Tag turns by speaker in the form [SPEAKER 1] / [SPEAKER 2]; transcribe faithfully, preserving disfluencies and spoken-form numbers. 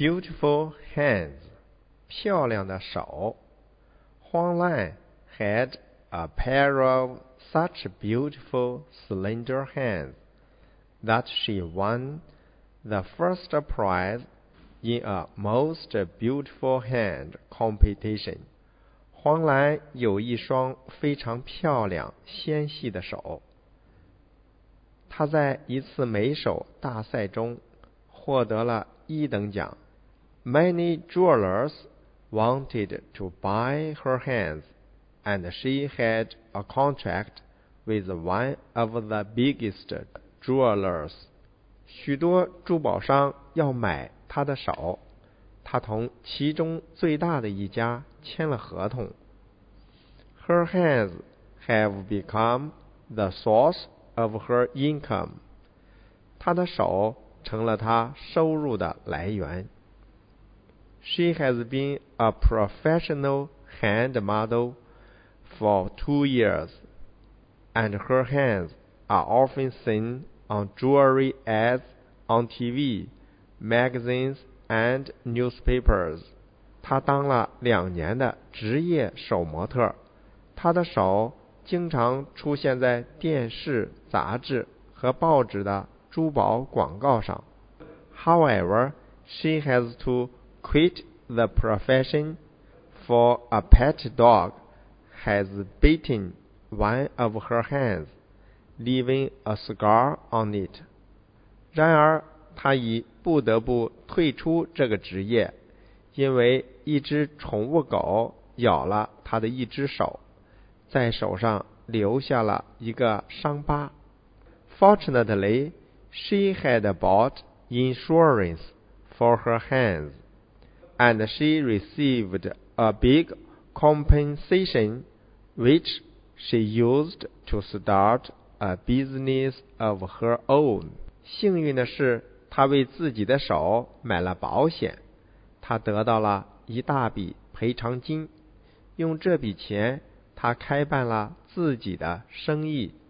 [SPEAKER 1] beautiful hands, 漂亮的手。Huang Lan had a pair of such beautiful slender hands that she won the first prize in a most beautiful hand competition. 黄兰有一双非常漂亮纤细的手，她在一次美手大赛中获得了一等奖。Many jewelers wanted to buy her hands, and she had a contract with one of the biggest jewelers. 许多珠宝商要买她的手，她同其中最大的一家签了合同。Her hands have become the source of her income. 她的手成了她收入的来源。She has been a professional hand model for two years, and her hands are often seen on jewelry ads on T V, magazines, and newspapers. 她当了两年的职业手模特，她的手经常出现在电视、杂志和报纸的珠宝广告上。However, she has to quit the profession, for a pet dog has bitten one of her hands, leaving a scar on it. 然而，她已不得不退出这个职业，因为一只宠物狗咬了她的一只手，在手上留下了一个伤疤。Fortunately, she had bought insurance for her hands, and she received a big compensation, which she used to start a business of her own. 幸运的是，她为自己的手买了保险，她得到了一大笔赔偿金，用这笔钱，她开办了自己的生意。